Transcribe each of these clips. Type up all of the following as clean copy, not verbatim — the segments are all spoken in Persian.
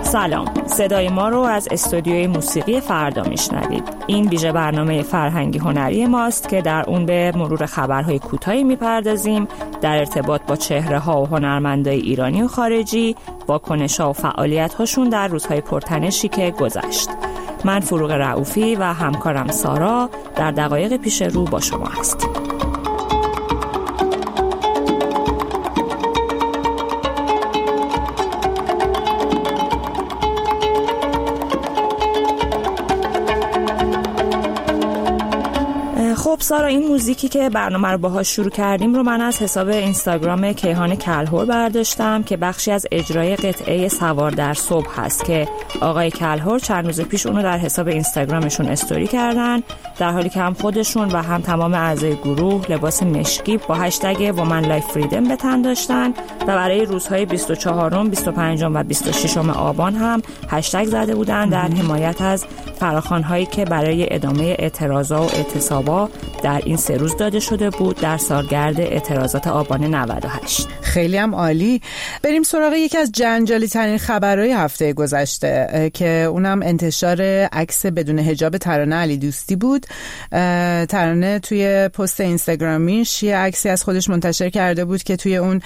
سلام، صدای ما رو از استودیوی موسیقی فردا میشنوید. این ویژه برنامه فرهنگی هنری ماست که در اون به مرور خبرهای کوتاهی میپردازیم در ارتباط با چهره‌ها و هنرمندای ایرانی و خارجی، واکنش‌ها و فعالیت‌هاشون در روزهای پرتنشی که گذشت. من فروغ رؤوفی و همکارم سارا در دقایق پیش رو با شما هستیم. خب سارا، این موزیکی که برنامه رو باهاش شروع کردیم رو من از حساب اینستاگرام کیهان کلهر برداشتم که بخشی از اجرای قطعه سوار در صبح هست که آقای کلهر چند روز پیش اونو در حساب اینستاگرامشون استوری کردن، در حالی که هم خودشون و هم تمام اعضای گروه لباس مشکی با هشتگ وومن لایف فریدم به تن داشتن و برای روزهای 24، 25 و 26 آبان هم هشتگ زده بودن در حمایت از فراخوان‌هایی که برای ادامه اعتراضات و اعتصابات در این 3 روز داده شده بود در سالگرد اعتراضات آبان 98. خیلی هم عالی. بریم سراغ یکی از جنجالی ترین خبرهای هفته گذشته که اونم انتشار عکس بدون حجاب ترانه علی دوستی بود. ترانه توی پست اینستاگرامیش یه عکسی از خودش منتشر کرده بود که توی اون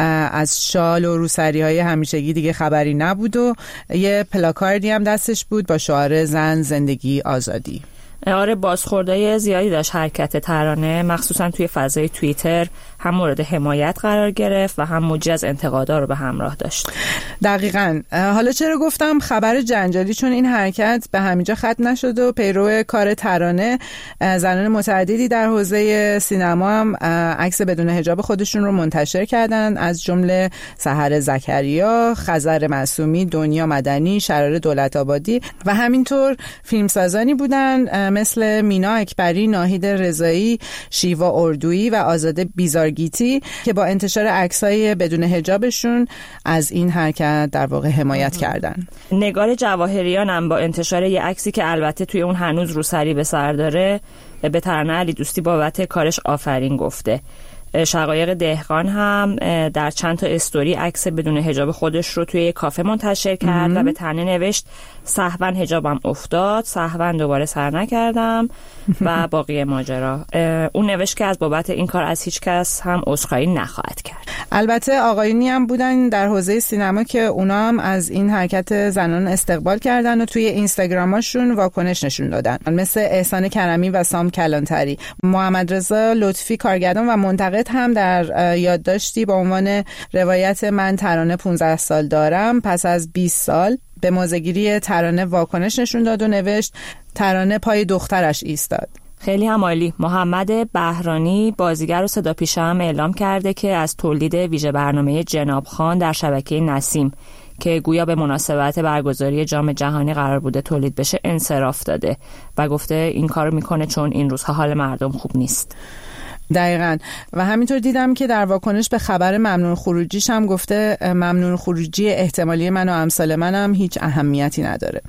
از شال و روسری‌های همیشگی دیگه خبری نبود و یه پلاکاردی هم دستش بود با شعار زن زندگی آزادی. آره، بازخوردهای زیادی داشت حرکت ترانه، مخصوصا توی فضای توییتر هم مورد حمایت قرار گرفت و هم موجی از انتقادها رو به همراه داشت. دقیقاً. حالا چرا گفتم خبر جنجالی؟ چون این حرکت به همینجا ختم نشد و پیرو کار ترانه زنان متعددی در حوزه سینما هم عکس بدون حجاب خودشون رو منتشر کردن، از جمله سحر زکریا، خزر معصومی، دنیا مدنی، شرار دولت‌آبادی و همینطور فیلمسازانی بودن مثل مینا اکبری، ناهید رضایی، شیوا اردویی و آزاده بیزارگیتی که با انتشار عکسای بدون حجابشون از این حرکت در واقع حمایت کردن. نگار جواهریان هم با انتشار یه عکسی که البته توی اون هنوز روسری به سر داره به ترانه علی دوستی بابت کارش آفرین گفته. شقایق دهقان هم در چند تا استوری عکس بدون حجاب خودش رو توی کافه منتشر کرد و به ترانه نوشت سهواً حجابم افتاد، سهواً دوباره سر نکردم و باقی ماجرا. اون نوشت که از بابت این کار از هیچ کس هم عذرخواهی نخواهد کرد. البته آقایونی هم بودن در حوزه سینما که اونا هم از این حرکت زنان استقبال کردن و توی اینستاگراماشون واکنش نشون دادن، مثل احسان کرمی و سام کلانتری. محمد رضا لطفی کارگردان و منتقد هم در یادداشتی با عنوان روایت من ترانه 15 سال دارم پس از 20 سال به موزه‌گیری ترانه واکنش نشون داد و نوشت ترانه پای دخترش ایستاد. خیلی هم عالی. محمد بهرانی بازیگر و صداپیشه هم اعلام کرده که از تولید ویژه برنامه جناب خان در شبکه نسیم که گویا به مناسبت برگزاری جام جهانی قرار بوده تولید بشه انصراف داده و گفته این کارو میکنه چون این روزها حال مردم خوب نیست. دقیقاً. و همینطور دیدم که در واکنش به خبر ممنوع خروجیش هم گفته ممنوع خروجی احتمالی من و امثال منم هیچ اهمیتی نداره.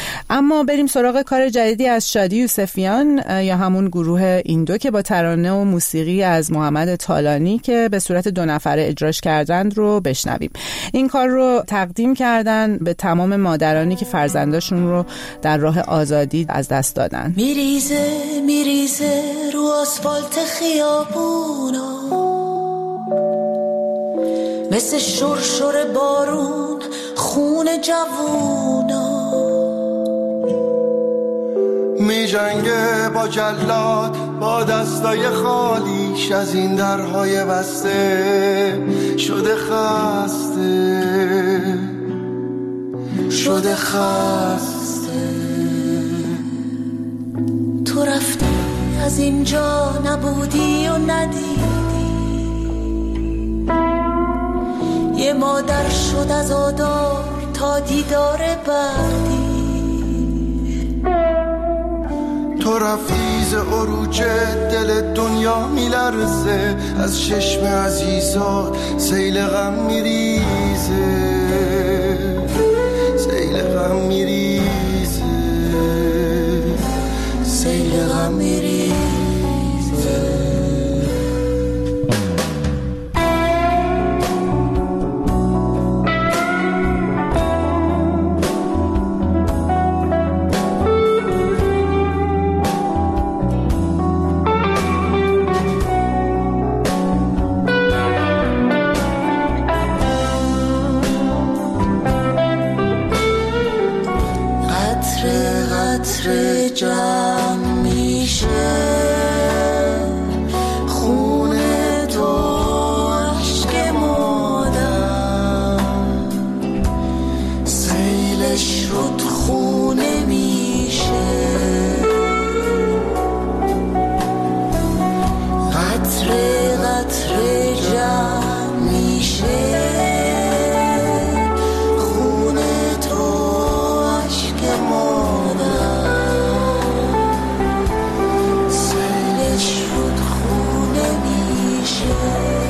اما بریم سراغ کار جدیدی از شادی یوسفیان یا همون گروه ایندو که با ترانه و موسیقی از محمد طالانی که به صورت 2 نفره اجراش کردند رو بشنویم. این کار رو تقدیم کردن به تمام مادرانی که فرزنداشون رو در راه آزادی از دست دادن. میریزه رو آسفالت خیابونا مثل شرشر بارون خون جوونا می جنگه با جلاد با دستای خالیش از این درهای بسته شده خسته تو رفتی از اینجا نبودی و ندیدی یه مادر شد از آدار تا دیدار بعدی تو رفتی ز عروج دل دنیا میلرزه از چشم عزیزات سیل غم میریزه سیل غم میریزه سیل غم میریزه جمع میشه، خون تو عشق مادر سیلش رود خونه میشه، قطره قطره جمع میشه، خون تو عشق مادر سیلش رود خونه میشه.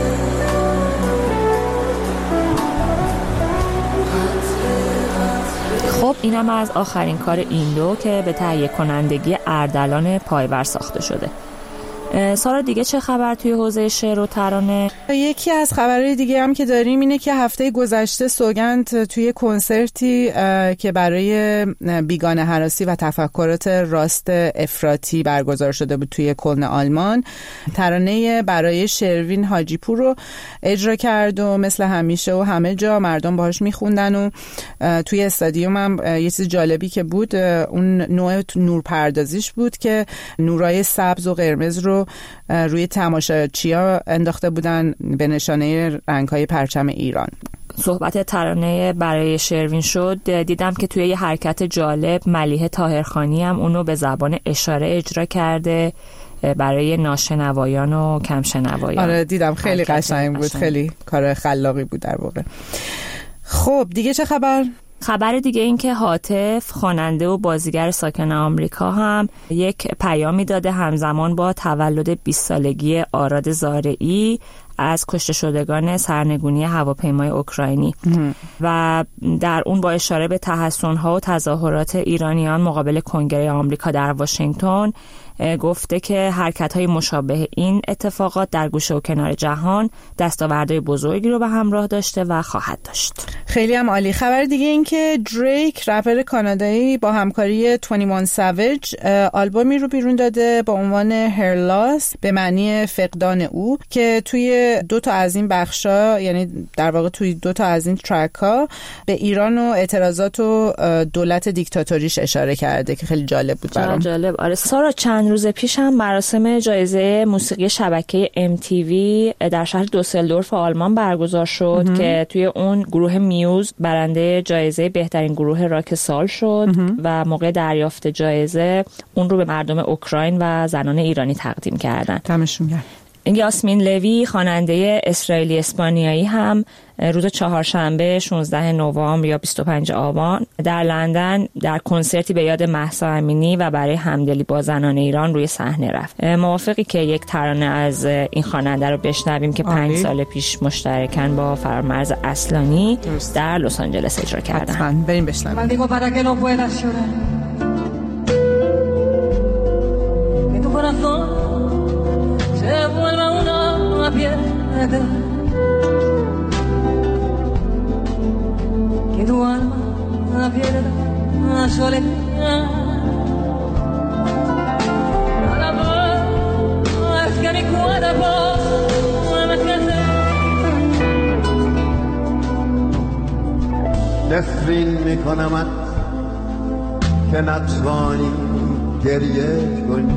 خب اینم از آخرین کار ایندو که به تهیه کنندگی اردلان پایور ساخته شده. سارا دیگه چه خبر توی حوزه شعر و ترانه؟ یکی از خبرهای دیگه هم که داریم اینه که هفته گذشته سوگند توی کنسرتی که برای بیگانه هراسی و تفکرات راست افراطی برگزار شده بود توی کلن آلمان، ترانه برای شروین حاجیپور رو اجرا کرد و مثل همیشه و همه جا مردم باهاش میخوندن و توی استادیوم هم یه چیز جالبی که بود اون نوع نورپردازیش بود که نورای سبز و قرمز رو روی تماشاچی‌ها انداخته بودن به نشانه رنگ‌های پرچم ایران. صحبت ترانه برای شروین شد، دیدم که توی یه حرکت جالب ملیحه طاهرخانی هم اونو به زبان اشاره اجرا کرده برای ناشنوایان و کمشنوایان. آره دیدم، خیلی قشنگ بود، خیلی کار خلاقی بود در واقع. خب دیگه چه خبر؟ خبر دیگه این که هاتف خواننده و بازیگر ساکن آمریکا هم یک پیامی داده همزمان با تولد 20 سالگی آراد زارعی از کشته شدگان سرنگونی هواپیمای اوکراینی و در اون با اشاره به تحسن‌ها و تظاهرات ایرانیان مقابل کنگره آمریکا در واشنگتن گفته که حرکت‌های مشابه این اتفاقات در گوشه و کنار جهان دستاوردهای بزرگی رو به همراه داشته و خواهد داشت. خیلی هم عالی. خبر دیگه این که دریک رپر کانادایی با همکاری 21 ساویج آلبومی رو بیرون داده با عنوان هر لاس به معنی فقدان او که توی دو تا از این بخشا، یعنی در واقع توی دو تا از این ترک ها به ایران و اعتراضات و دولت دیکتاتوریش اشاره کرده که خیلی جالب بود برام. جالب. آره سارا، چند روز پیش هم مراسم جایزه موسیقی شبکه MTV در شهر دوسلدورف آلمان برگزار شد که توی اون گروه میوز برنده جایزه بهترین گروه راک سال شد و موقع دریافت جایزه اون رو به مردم اوکراین و زنان ایرانی تقدیم کردن. دمشون گرم. یاسمین لوی خواننده اسرائیلی اسپانیایی هم روز چهارشنبه 16 نوامبر یا 25 آبان در لندن در کنسرتی به یاد مهسا امینی و برای همدلی با زنان ایران روی صحنه رفت. موافقی که یک ترانه از این خواننده رو بشنویم که 5 سال پیش مشترکاً با فرامرز اصلانی در لس آنجلس اجرا کردن؟ حتما بریم بشنویم. se vuelva una piedra, que tu alma pierda la soledad. Nada más que mi cuerpo me crece. نفرین میکنمت که نتوانی گریه کنی،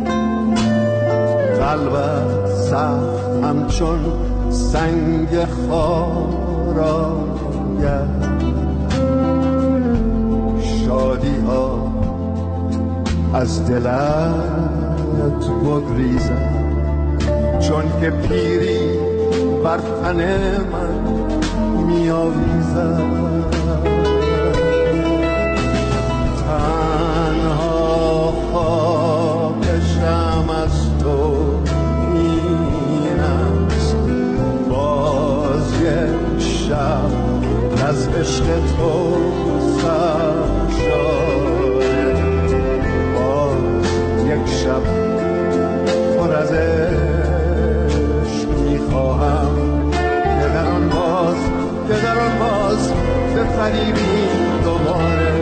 قلبت سخت همچون سنگ خاراید، شادی ها از دلت بگریزد، چون که پیری بر تن من میآویزد. تنها خواهشم از تو این است، باز یک شب از عشق تو سر شاید، باز یک شب پر از عشق میخواهم که در آن باز بفریبی دوباره.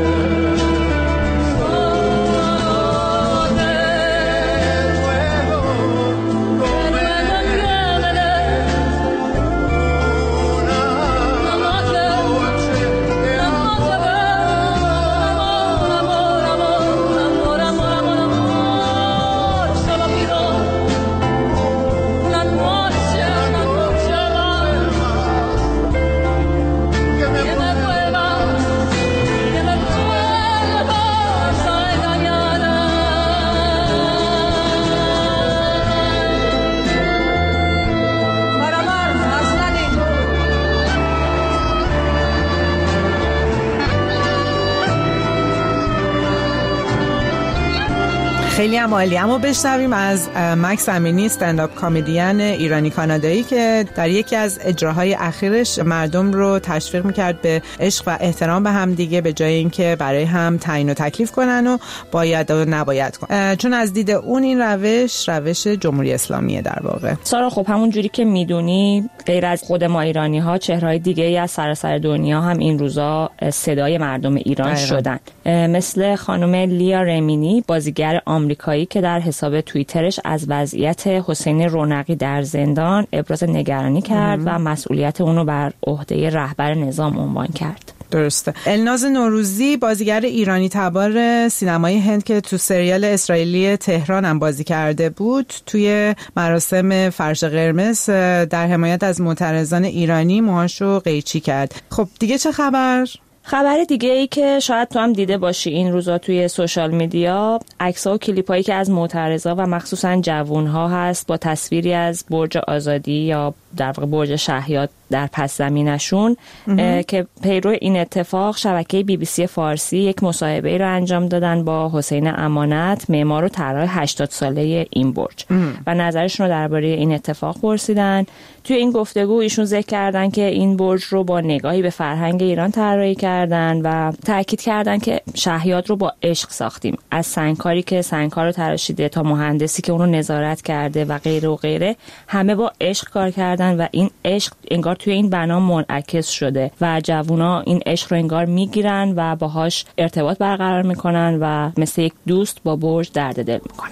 خیلی هم عالی. اما بشنویم از مکس امینی، استندآپ کمدین ایرانی کانادایی که در یکی از اجراهای اخیرش مردم رو تشویق میکرد به عشق و احترام به هم دیگه، به جای اینکه برای هم تعیین و تکلیف کنن و باید و نباید کنن، چون از دید اون این روش جمهوری اسلامیه در واقع. سارا خب همون جوری که میدونی غیر از خود ما ایرانی ها، چهرهای دیگه ای از سراسر دنیا هم این روزا صدای مردم ایران شدن، مثل خانم لیا رمینی، بازیگر آمریکایی که در حساب توییترش از وضعیت حسین رونقی در زندان ابراز نگرانی کرد و مسئولیت اونو بر عهده رهبر نظام عنوان کرد. درسته. الناز نوروزی، بازیگر ایرانی تبار سینمای هند که تو سریال اسرائیلی تهران هم بازی کرده بود، توی مراسم فرش قرمز در حمایت از معترضان ایرانی موهاشو قیچی کرد. خب دیگه چه خبر؟ خبر دیگه ای که شاید تو هم دیده باشی این روزا توی سوشال میدیا، عکس‌ها و کلیپ‌هایی که از معترضا و مخصوصا جوان‌ها هست با تصویری از برج آزادی یا در واقع برج شهیاد در پس زمینشون که پیرو این اتفاق شبکه BBC فارسی یک مصاحبه رو انجام دادن با حسین امانت، معمار و طراح 80 ساله این برج و نظرشون رو درباره این اتفاق پرسیدن. توی این گفتگو ایشون ذکر کردن که این برج رو با نگاهی به فرهنگ ایران طراحی کردن و تاکید کردن که شهیاد رو با عشق ساختیم، از سنگکاری که سنگکار رو تراشیده تا مهندسی که اون رو نظارت کرده و غیره و غیره، همه با عشق کار کردن و این عشق انگار توی این بنا منعکس شده و جوونا این عشق رو انگار میگیرن و باهاش ارتباط برقرار میکنن و مثل یک دوست با برج درد دل میکنن.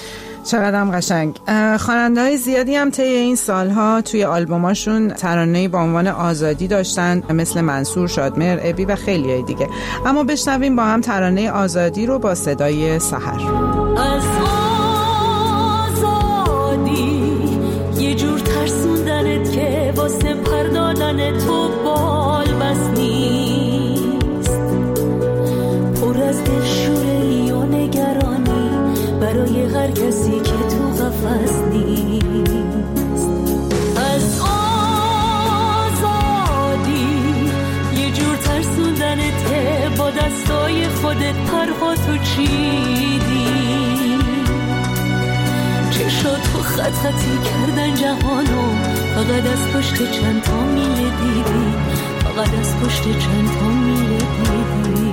چقدر هم قشنگ. خواننده‌های زیادی هم طی این سالها توی آلبوماشون ترانه‌ای با عنوان آزادی داشتن، مثل منصور، شادمهر، ابی و خیلیای دیگه. اما بشنویم با هم ترانه آزادی رو با صدای سحر. از آزادی یه جور ترسوندنت که واسه پردادن تو بال بس نیست، پر از دلشوره‌ای و نگرانی برای هر کسی که تو قفس نیست. از آزادی یه جور ترسوندنت که با دستای خودت پرهاتو چیدی، چشاتو خط خطی کردن جهانو، فقط از پشت چند تا میله دیدی، فقط از پشت چند تا میله دیدی.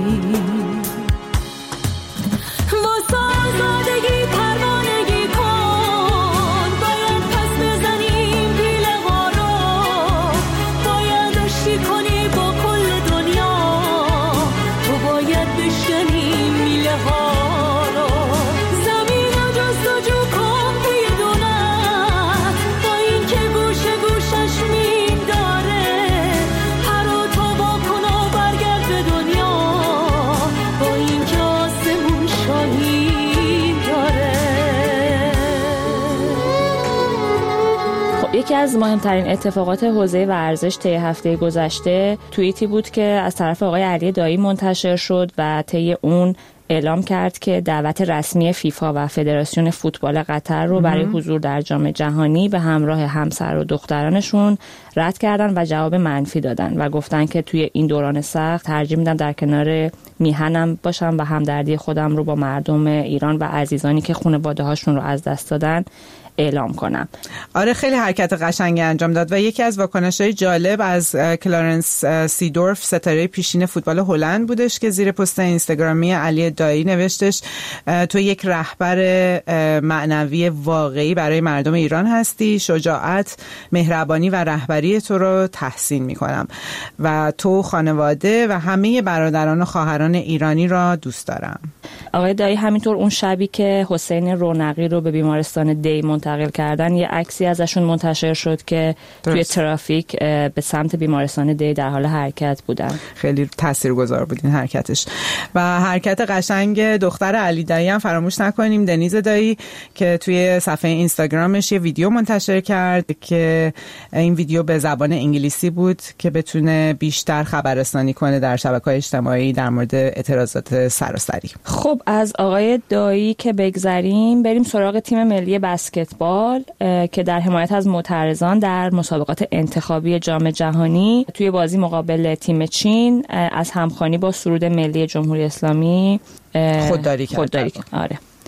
واسه آزادگی پروانگی کن، باید پس بزنیم پیله ها رو، باید آشتی کنی با کل دنیا، تو باید بشکنی میله ها رو، زمین رو جستجو کن توی دونت، با این که گوشه گوشش مین داره، پر و تابا کن و برگرد به دنیا، با این که آسمون شاهین داره. خب یکی از مهمترین اتفاقات حوزه ورزش طی هفته گذشته توییتی بود که از طرف آقای علی دایی منتشر شد و طی اون اعلام کرد که دعوت رسمی فیفا و فدراسیون فوتبال قطر رو برای حضور در جام جهانی به همراه همسر و دخترانشون رد کردن و جواب منفی دادن و گفتن که توی این دوران سخت ترجیح میدم در کنار میهنم باشم و همدردی خودم رو با مردم ایران و عزیزانی که خانواده هاشون رو از دست دادن اعلام کنم. آره خیلی حرکت قشنگی انجام داد و یکی از واکنش‌های جالب از کلارنس سیدورف، ستاره پیشین فوتبال هلند بودش که زیر پست اینستاگرامی علی دایی نوشتش تو یک رهبر معنوی واقعی برای مردم ایران هستی، شجاعت، مهربانی و رهبری تو رو تحسین می‌کنم و تو، خانواده و همه برادران و خواهران ایرانی را دوست دارم. آقای دایی همینطور اون شبی که حسین رونقی رو به بیمارستان دی منتقل کردن یه عکسی ازشون منتشر شد که توی ترافیک به سمت بیمارستان دی در حال حرکت بودن. خیلی تاثیرگذار بود این حرکتش و حرکت قشنگ دختر علی دایی هم فراموش نکنیم، دنیز دایی، که توی صفحه اینستاگرامش یه ویدیو منتشر کرد که این ویدیو به زبان انگلیسی بود که بتونه بیشتر خبررسانی کنه در شبکه‌های اجتماعی در مورد اعتراضات سراسری. خب از آقای دایی که بگذریم بریم سراغ تیم ملی بسکتبال که در حمایت از معترضان در مسابقات انتخابی جام جهانی توی بازی مقابل تیم چین از همخوانی با سرود ملی جمهوری اسلامی خودداری کرد. آره.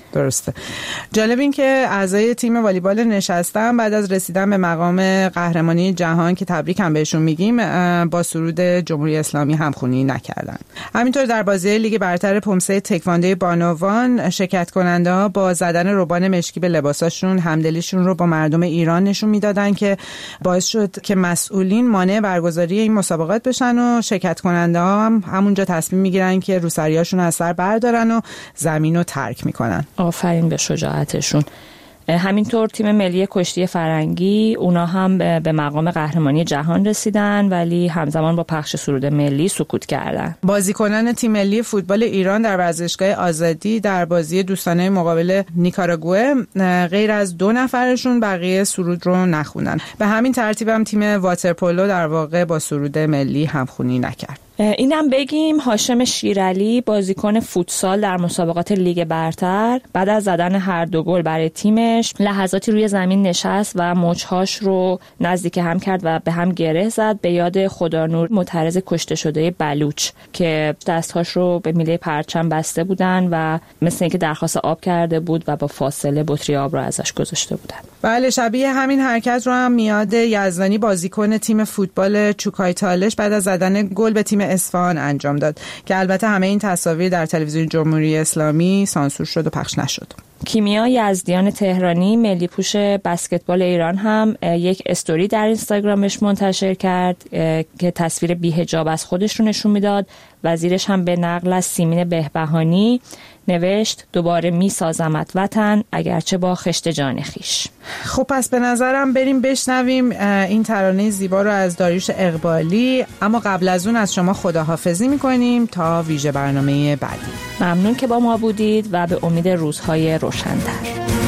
درسته. جالب این که اعضای تیم والیبال نشستن بعد از رسیدن به مقام قهرمانی جهان که تبریک هم بهشون میگیم با سرود جمهوری اسلامی همخوانی نکردن. همینطور در بازی لیگ برتر پمسه تکواندو بانوان شرکت کننده ها با زدن روبان مشکی به لباساشون همدلیشون رو با مردم ایران نشون میدادن که باعث شد که مسئولین مانع برگزاری این مسابقات بشن و شرکت کننده ها هم همونجا تصمیم میگیرن که روسریاشون از سر بردارن و زمین رو ترک میکنن. آفرین به شجاعتشون. همینطور تیم ملی کشتی فرنگی اونا هم به مقام قهرمانی جهان رسیدن ولی همزمان با پخش سرود ملی سکوت کردن. بازیکنان تیم ملی فوتبال ایران در ورزشگاه آزادی در بازی دوستانه مقابل نیکاراگوئه غیر از 2 نفرشون بقیه سرود رو نخوندن. به همین ترتیب هم تیم واترپولو در واقع با سرود ملی همخوانی نکرد. اینم بگیم هاشم شیرعلی بازیکن فوتسال در مسابقات لیگ برتر بعد از زدن هر 2 گل برای تیمش لحظاتی روی زمین نشست و مچ‌هاش رو نزدیک هم کرد و به هم گره زد به یاد خدانور معترض کشته شده بلوچ که دستهاش رو به میله پرچم بسته بودن و مثل اینکه درخواست آب کرده بود و با فاصله بطری آب رو ازش گذاشته بودن. بله شبیه همین حرکت رو هم میاد یزدانی بازیکن تیم فوتبال چوکای تالش بعد از زدن گل به تیم اصفهان انجام داد که البته همه این تصاویر در تلویزیون جمهوری اسلامی سانسور شد و پخش نشد. کیمیا یزدیان تهرانی ملی پوش بسکتبال ایران هم یک استوری در اینستاگرامش منتشر کرد که تصویر بی‌حجاب از خودش رو نشون میداد. وزیرش هم به نقل از سیمین بهبهانی نوشت دوباره میسازمت وطن اگرچه با خشت جان خیش. خب پس به نظرم بریم بشنویم این ترانه زیبا رو از داریوش اقبالی، اما قبل از اون از شما خداحافظی میکنیم تا ویژه برنامه بعدی. ممنون که با ما بودید و به امید روزهای روشن‌تر.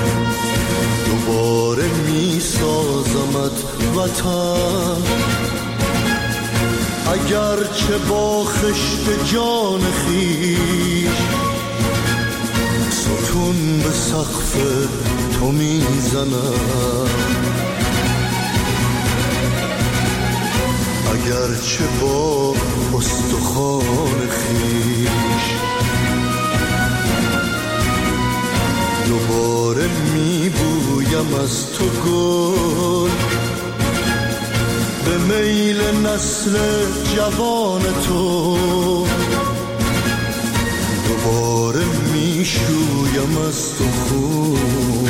دوباره میسازمت وطن اگرچه با خشت جان خیش ستون به سقف تو میزنم اگرچه با استخوان خیش دوباره میبویم از تو گل به میل نسل جوان تو دوباره میشویم از تو خون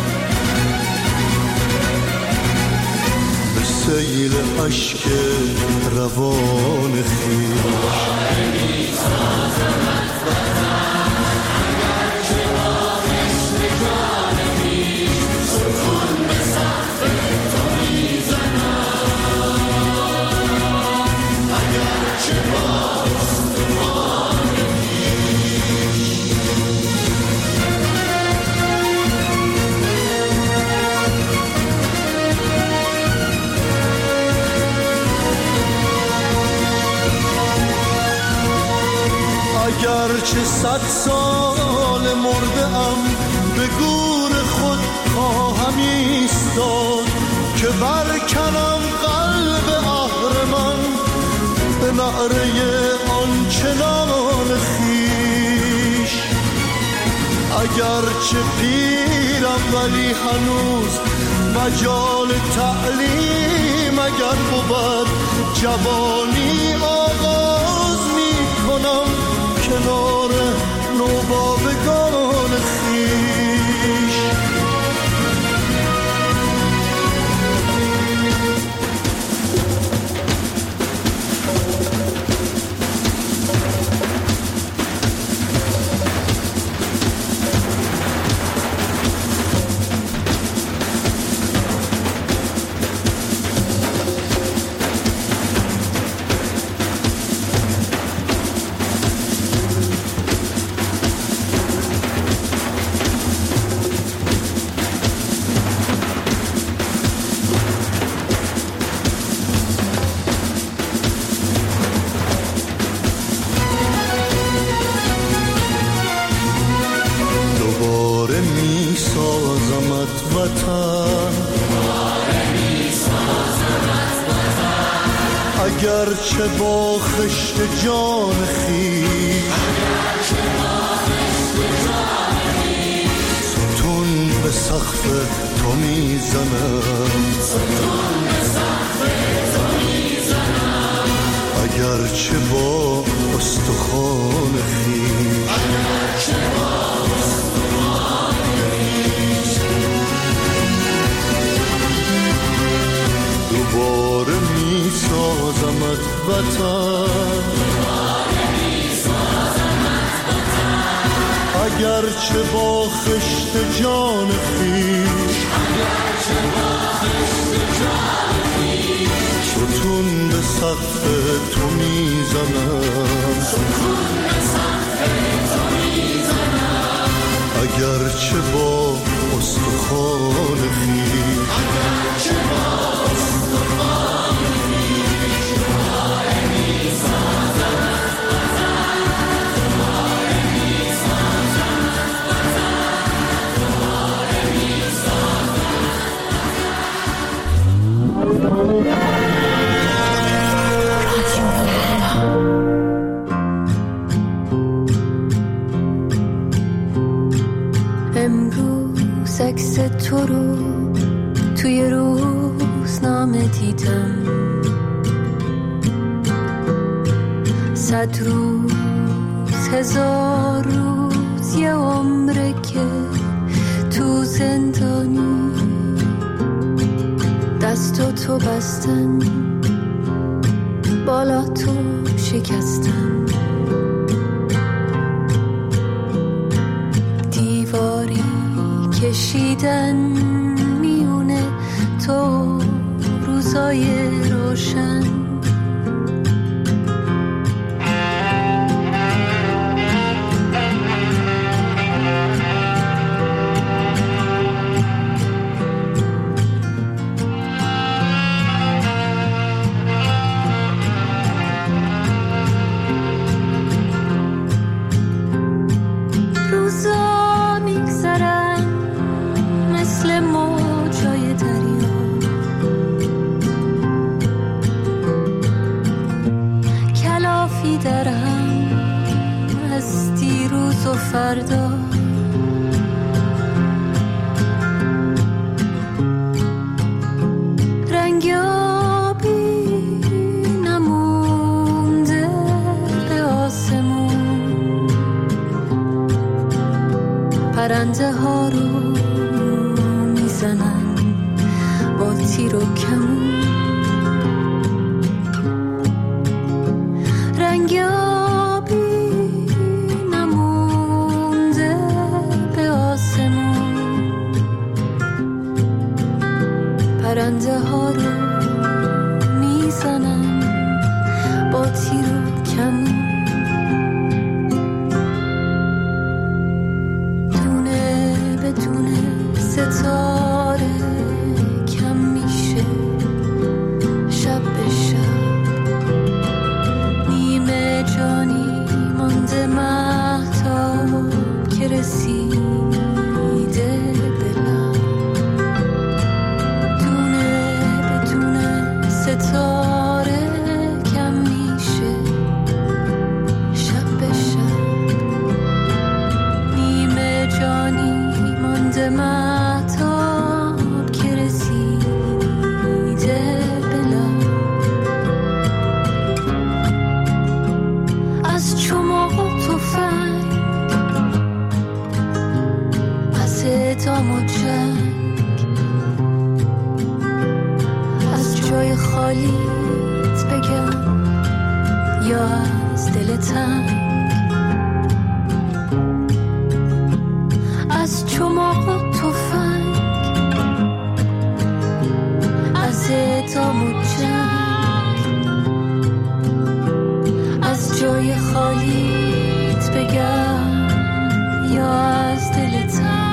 به سیل عشق روان خویش اگرچه 100 سال مرده ام به گور خود خواهم ایستاد که برکنم قلب اهرمن به نعره آنچنان خیش اگرچه پیرم ولی هنوز مجال تعلیم اگر بود جوانی آغاز می کنم کنار نوباوگان خویش اگرچه با خشت جان خیش تو میزنم، اگرچه با استخوان خویش، دوباره میسازمت وطن، اگرچه با خشت جان خویش، ستون به سقف تو میزنم، اگرچه با استخوان خویش، امروز عکس تو رو توی روزنامه دیدم، 100 روز 1000 روز یه عمره که تو زندانی، دستو تو بستن بالا تو شکستن، دیواری کشیدن میونه تو روزای روشن، فردا رنگابی نمونده به آسمون، پرنده ها رو میزنن با تیر و کمون، پرنده ها رو میزنن با تیر و کمون، دونه به دونه ستاره کم میشه، شب به شب نیمه جانی مانده مهتاب که رسیده ستاره کم میشه، شب به شب نیمه جانی مانده مهتاب که رسیده بلا، از چماق و تفنگ، از اعدام و جنگ، جای خالیت بگم یا از دل تنگ، از چماق و تفنگ، از اعدام و جنگ، از جای خالیت بگم یا از دل تنگ،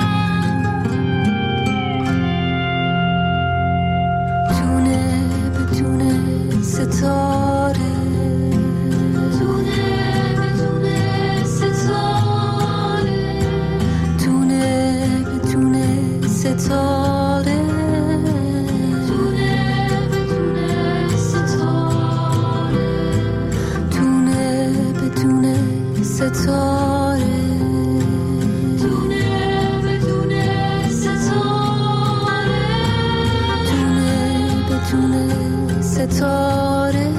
ستاره دونه به دونه ستاره، دونه به دونه ستاره، دونه به دونه ستاره، ستاره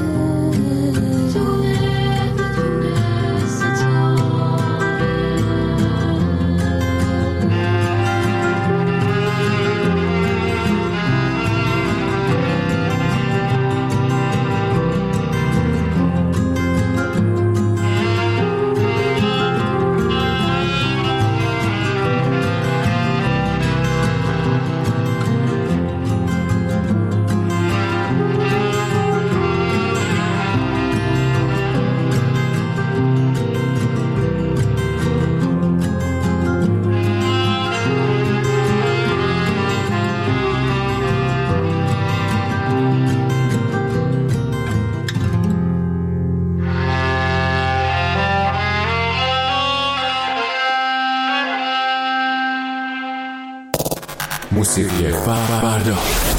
موسیقی فردا.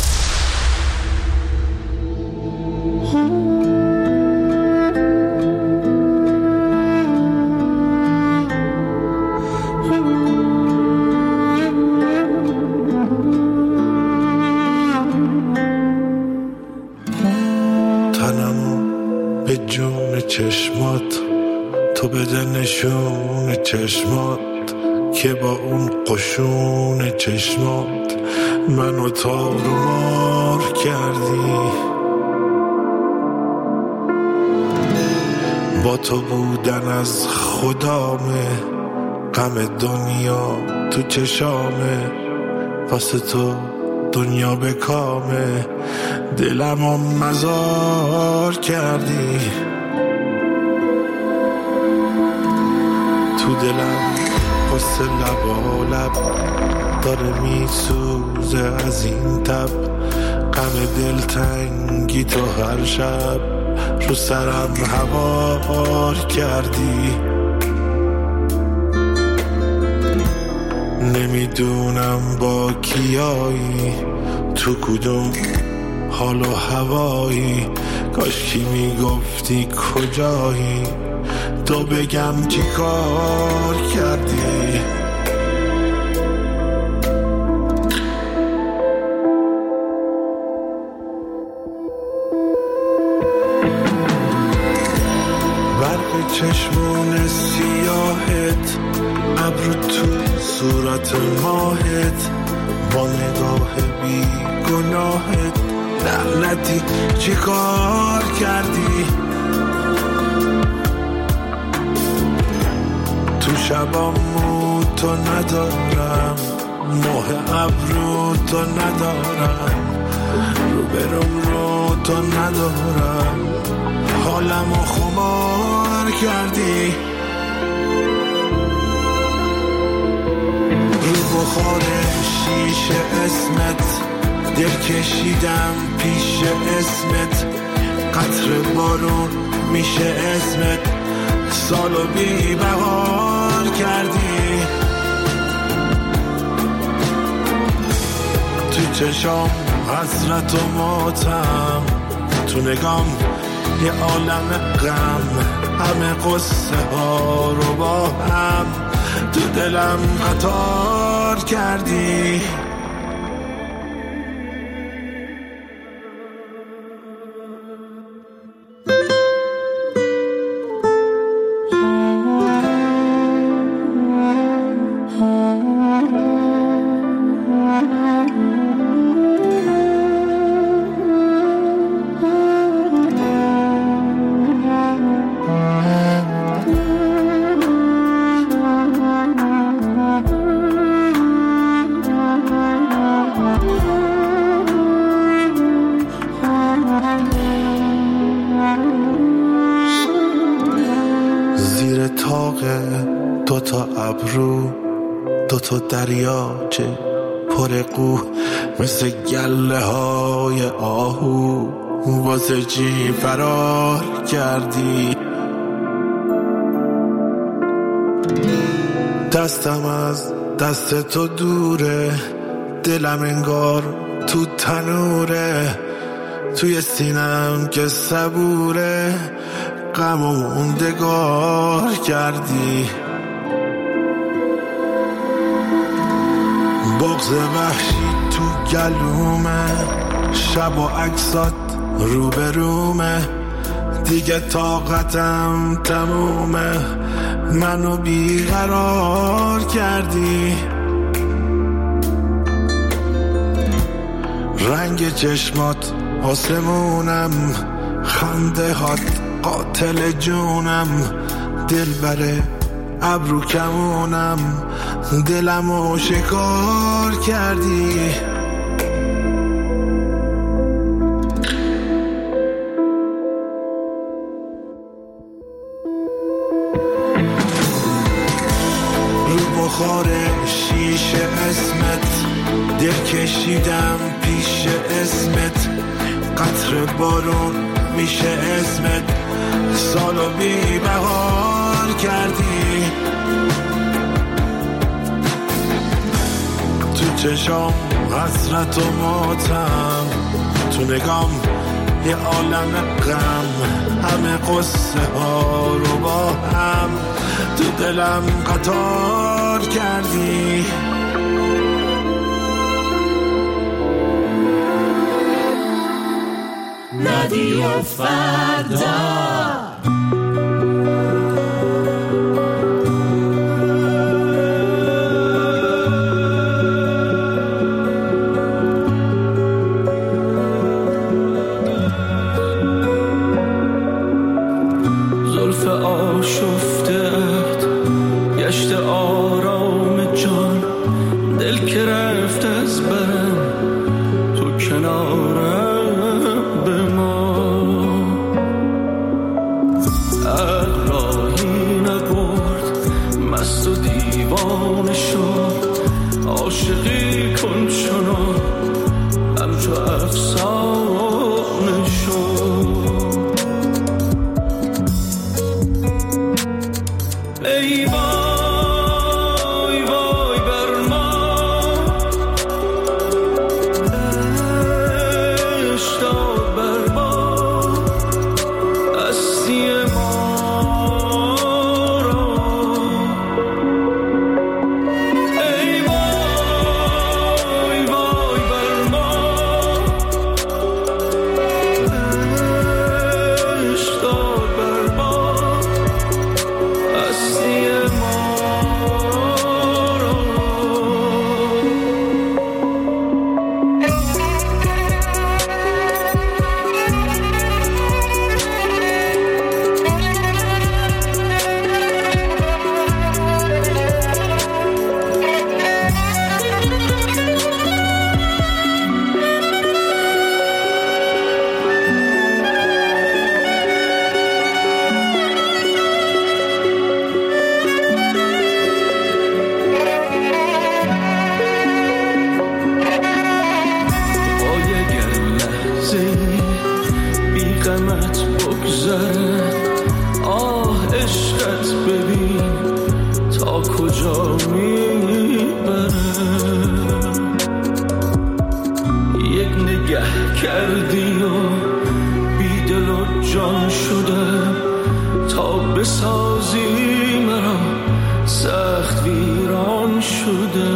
تنمو به جون چشمات تو بده نشون چشمات که با اون قشون چشمات منو تار و مار کردی. با تو بودن از خدامه، غم دنیا تو چشامه، واسه تو دنیا به کامه، دلمو مزار کردی. تو دلم قصه لب داره میسوزه از این تب، غم دلتنگی تو هر شب رو سرم هوار کردی. نمیدونم با کیایی، تو کدوم حال و هوایی، کاش کی میگفتی کجایی، تو بگم چی کار کردی. برق چشمون سیاهت، ابرو تو صورت ماهت، با نگاه بی گناهت، لعنتی چی کار کردی. تو شبامو تو ندارم، ماه ابرو تو ندارم، رو برم رو تو ندارم، حالمو خمار کردی. رو بخار شیشه اسمت، دل کشیدم پیش اسمت، قطر بارون میشه اسمت، سالو بی بهار کردی. تو چشام حسرت و ماتم، تو نگام یه عالم غم، همه قصه ها رو با هم تو دلم قطار کردی. دوتا ابرو، دوتا دریاچه پر قو، مثل گله های آهو، واسه چی فرار کردی. دستم از دست تو دوره، دلم انگار تو تنوره، توی سینم که صبوره، غم و موندگار کردی. بغض وحشی تو گلومه، شب و عکسات روبرومه، دیگه طاقتم تمومه، منو بیقرار کردی. رنگ چشمات آسمونم، خنده هات قاتل جونم، دل بره ابرو کمونم، دلمو شکار کردی. رو بخار شیشه اسمت، دل کشیدم پیش اسمت، قطر بارون میشه اسمت، سالو بی بهار کردی. تو چشام حسرت و ماتم، تو نگام یه عالم غم، همه قصه ها رو با هم تو دلم قطار کردی. رادیو فردا زلف آشفتت گشت آرام جان، دل که رفت از برم تو کنارم به ما. اقراهی نبرد مست و دیوانه شد، عاشقی کن چنان همچو افسانه شد. ای وای وای بر ما، اشتاد بر ما، هستی ما را. ای وای وای بر ما، اشتاد بر ما، هستی ما را. بی غمت بگذره، آه عشقت ببین تا کجا میبره. یک نگه کردی و بی دل و جان شده، تا بسازی مرا سخت ویران شده.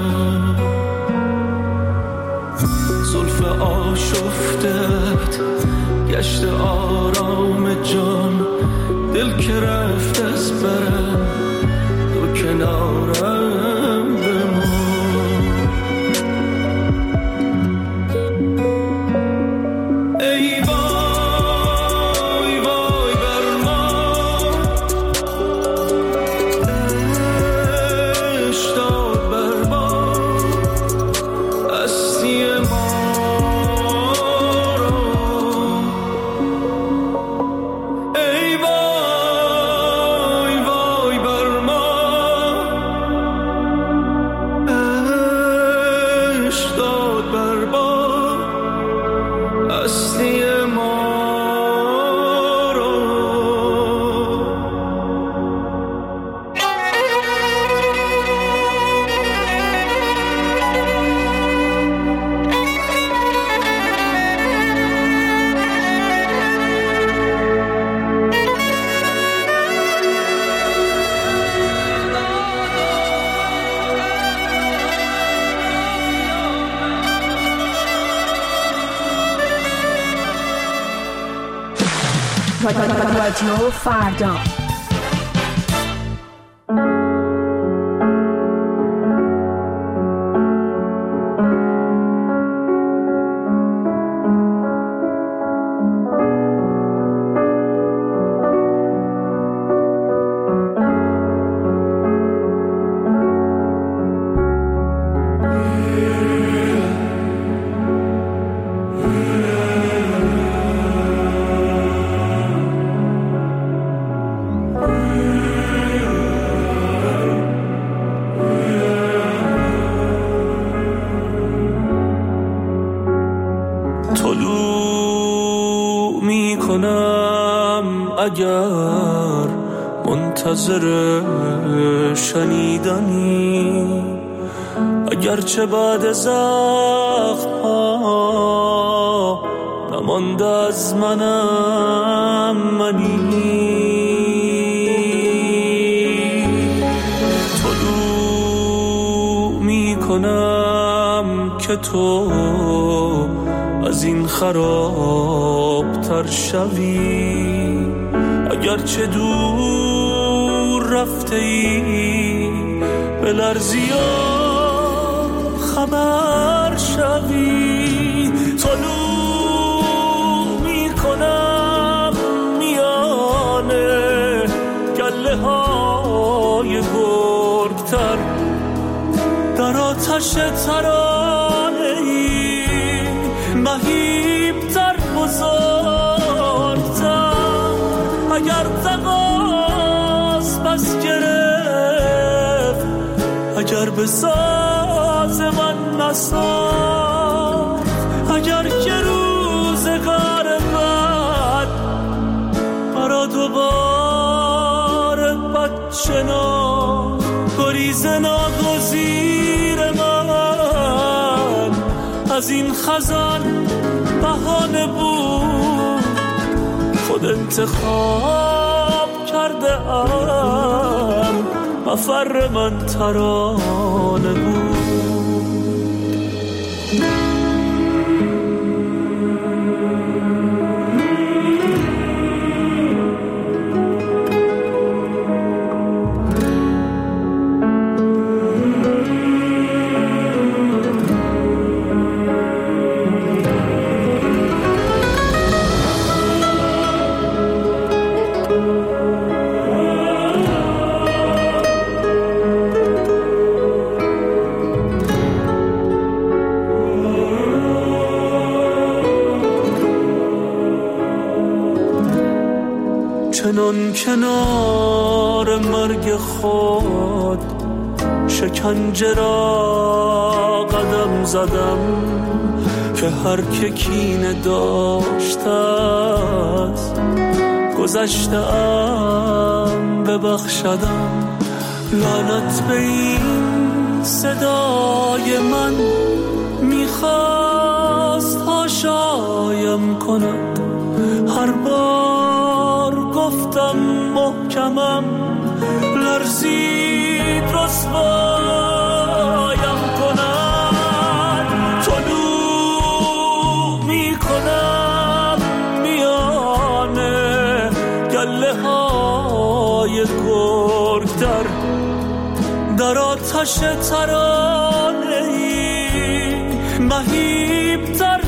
زلف آشفتت گشت آرام جان، دل که رفت از برم تو کنارم رادیو فردا. اگر منتظر شنیدنی، اگرچه بعد زخم ها نمانده از منم منی، طلوع می کنم که تو از این خراب تر شوی، اگرچه دور رفته ای به لرزی و خبر شوی، طلوع می کنم میانه گله های گرگتر، در آتش ترانه ای مهیبتر بزرگتر، اگر تقاس پس گرفت، اگر به ساز من نساخت، اگر که روزگار بد برا دوباره بد شناخت، گریز ناگزیر من از این خزان بهانه بود، خود انتخاب کرده ام مفر من ترانه بود. چنان کنار مرگ خود شکنجه را قدم زدم، که هر که کینه داشته است گذشته‌ام ببخشدم، لعنت به این صدای من میخواست هاشایم کند، هر بار گفتم محکمم لرزید رسوایم کند، طلوع می کنم میانه گله های گرگتر، در آتش ترانه ای مهیبتر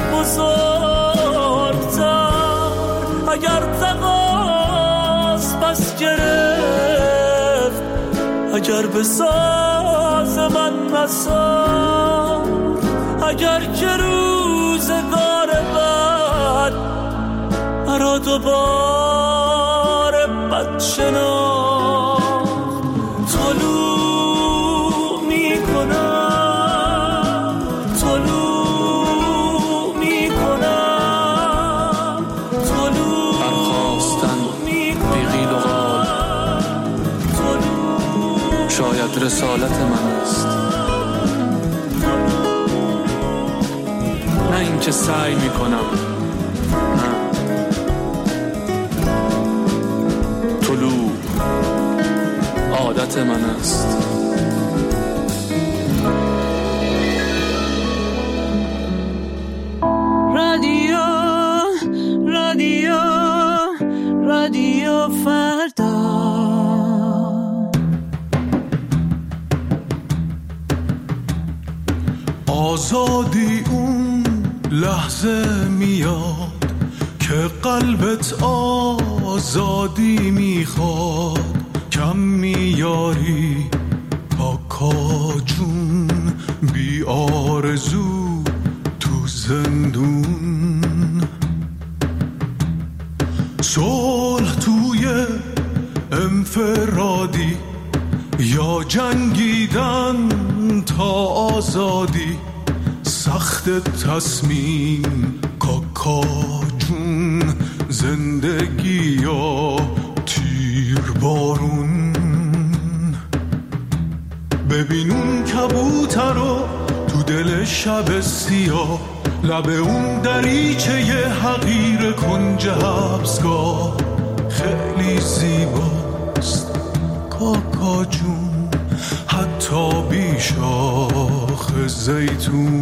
بزرگتر، اگر تقاس پس گرفت، اگر به ساز من نساخت، اگر که روزگار بد مرا دوباره بد شناخت، طلوع می کنم، طلوع می کنم، طلوع برخواستن بیغیل و غال، شاید رسالت من است، نه این که سعی می کنم، نه، طلوع عادت من است. آزادی و فردا. آزادی اون لحظه میاد که قلبت آزادی میخواد، کم میاری کاکا جون بی آرزو تو زندون. صلح توی انفرادی یا جنگیدن تا آزادی، سخت تصمیم کاکا جون، زندگی یا تیر بارون. ببین اون کبوتر رو تو دل شب سیاه، لب اون دریچه ی حقیر کنج حبسگاه، خیلی زیباست کاکا جون، حتی بی شاخ زیتون.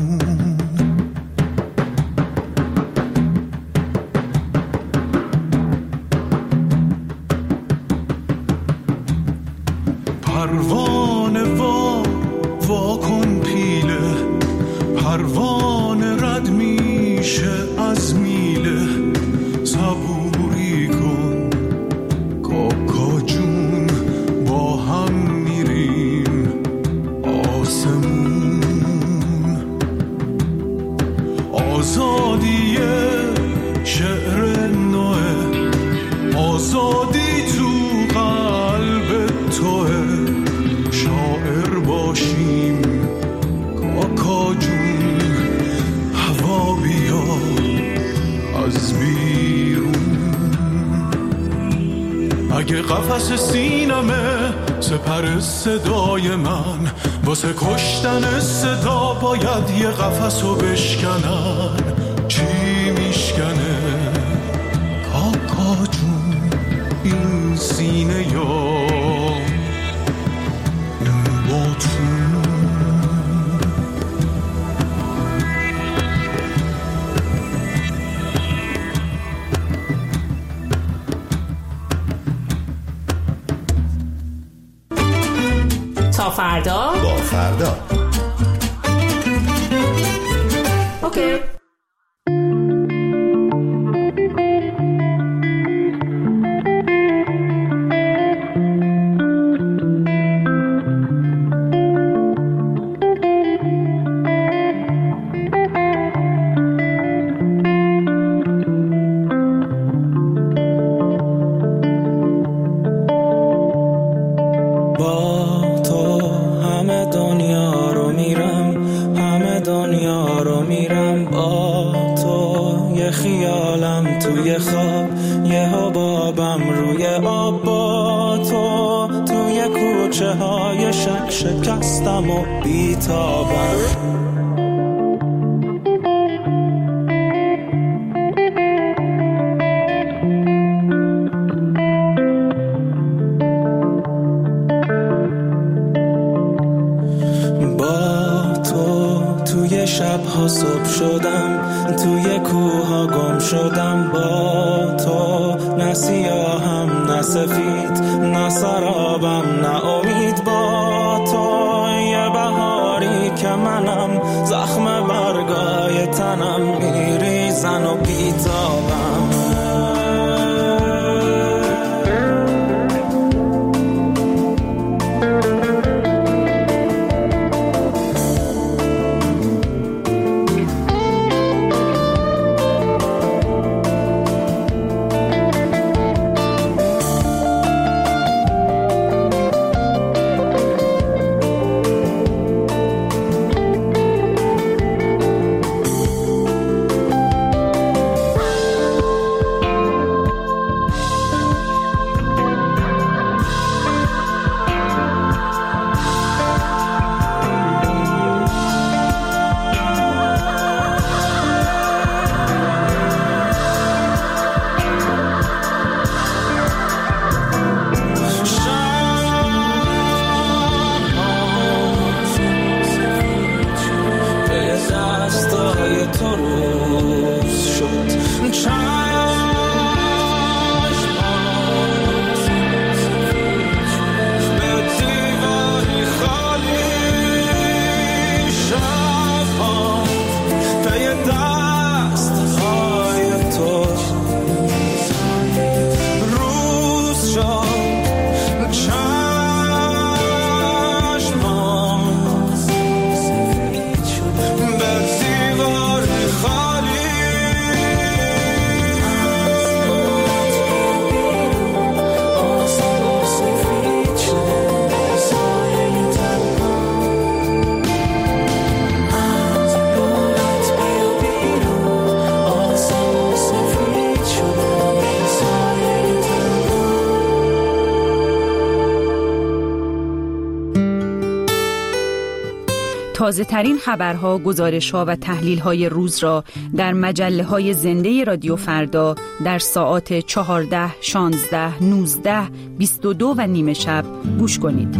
پروانه وا کن پیله، پروانه رد میشه از میله، صبوری کن کاکا جون، با هم میریم آسمون. آزادی شعر نوه، آزادی تو قلب توه، شاعر باشیم کاکا جون، هوا بیا از بیرون. اگه قفس سینمه سپر صدای من، واسه کشتن صدا باید یه قفسو بشکنن، چی میشکنه کاکا جون این سینه یا تا فردا با فردا. اوکی. شکستم و بیتابم. با تو توی شبها صبح شدم، توی کوها گم شدم. با تو نه سیاهم نه سفید، نه سرابم نه امید. با تو یه بهاری که منم، زخم برگای تنم میریزن و بیتابم. تازه ترین خبرها، گزارش‌ها و تحلیل‌های روز را در مجله‌های زنده رادیو فردا در ساعات 14، 16، 19، 22 و نیم شب گوش کنید.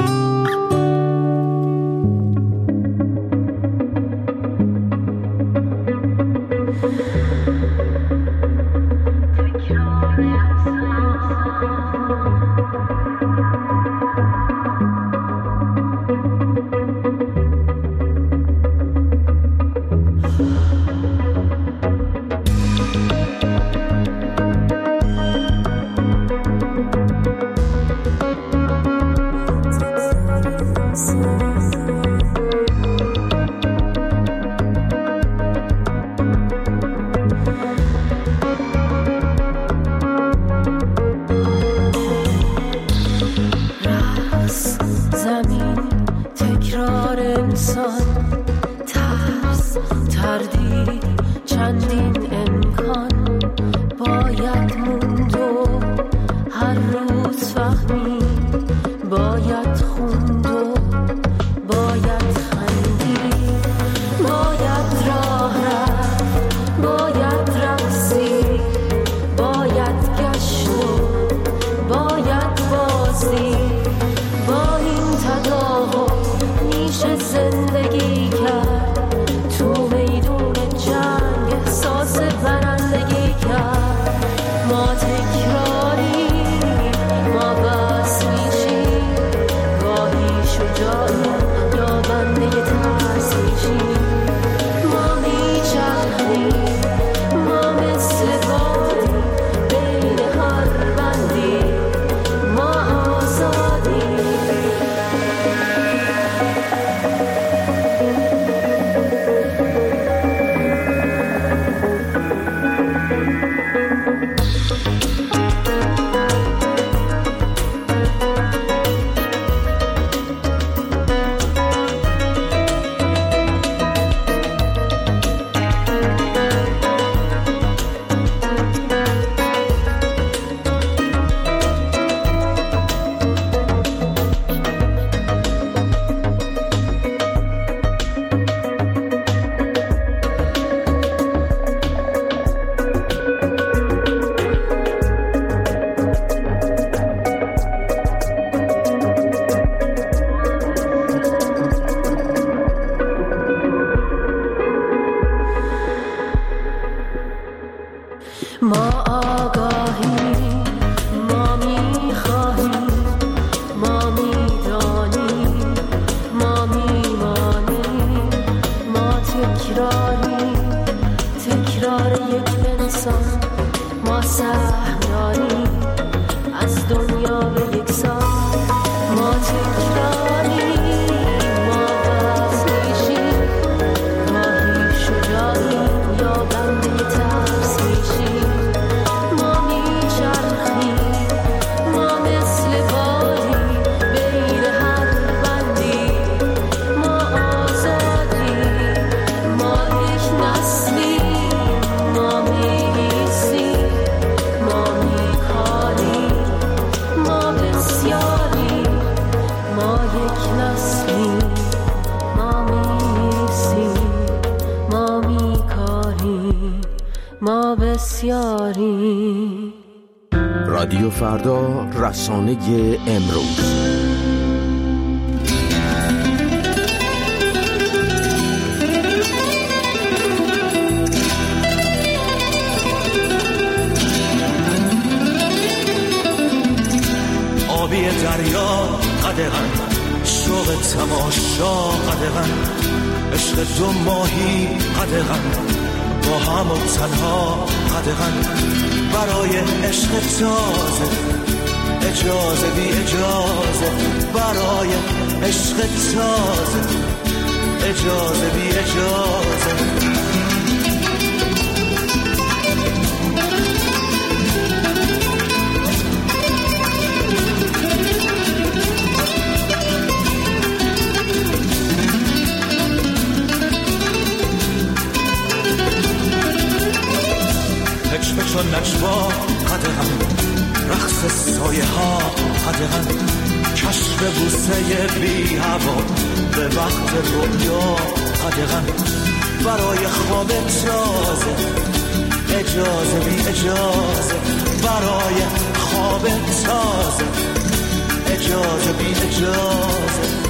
رادیو فردا، رسانه امروز. آبی دریا قدغن، شوق تماشا قدغن، عشق دو ماهی قدغن، با هم و تنها قدغن، برای عشق تازه اجازه بی اجازه، برای عشق تازه اجازه بی اجازه. پچ و نجوا قدغن، رقص سایه ها قدغن، کشف بوسه بی هوا به وقت رویا قدغن برای خواب تازه اجازه بی اجازه برای خواب تازه اجازه بی اجازه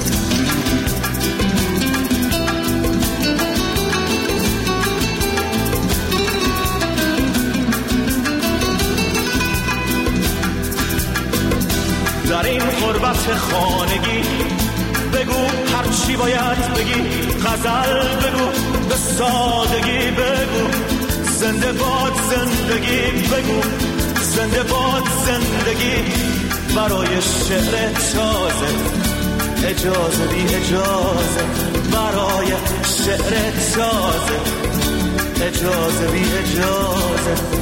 در این غربت خانگی بگو هر چی باید بگی غزل بگو به سادگی بگو زنده باد زندگی بگو زنده باد زندگی برای شعر تازه اجازه بی اجازه برای شعر تازه اجازه بی اجازه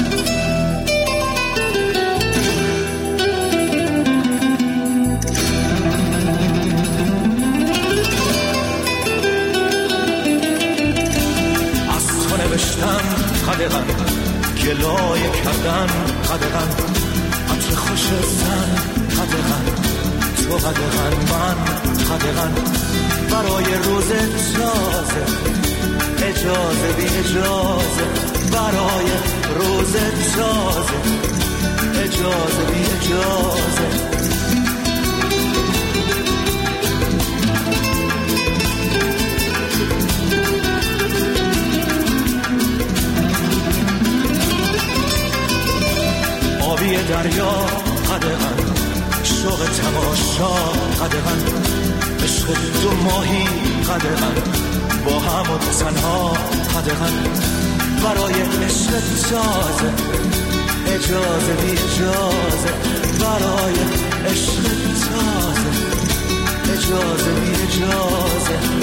نوشتم قدغن گلایه کردن قدغن عطر خوش زن قدغن تو قدغن من قدغن برای روز تازه اجازه بی اجازه برای روز تازه اجازه بی اجازه آبی دریا قدغن شوق تماشا قدغن عشق دو ماهی قدغن با هم و تنها قدغن برای عشق تازه اجازه بی اجازه برای عشق تازه اجازه بی اجازه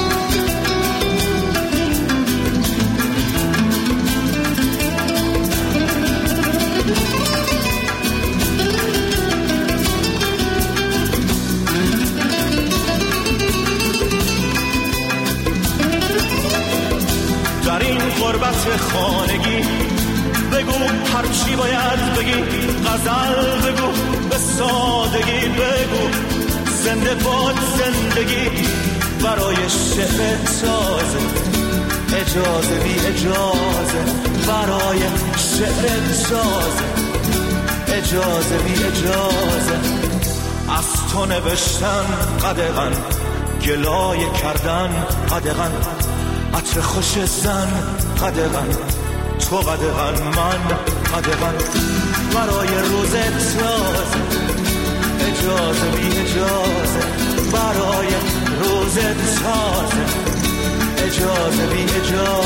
در این غربت خانگی بگو هر چی باید بگی غزل بگو به سادگی بگو زنده باد زندگی برای شعر تازه اجازه بی اجازه برای شعر تازه اجازه بی اجازه از تو نوشتن قدغن گلایه کردن قدغن عطر خوش زن قدغن تو قدغن من قدغن برای روز تازه اجازه بی اجازه برای روز تازه اجازه بی اجازه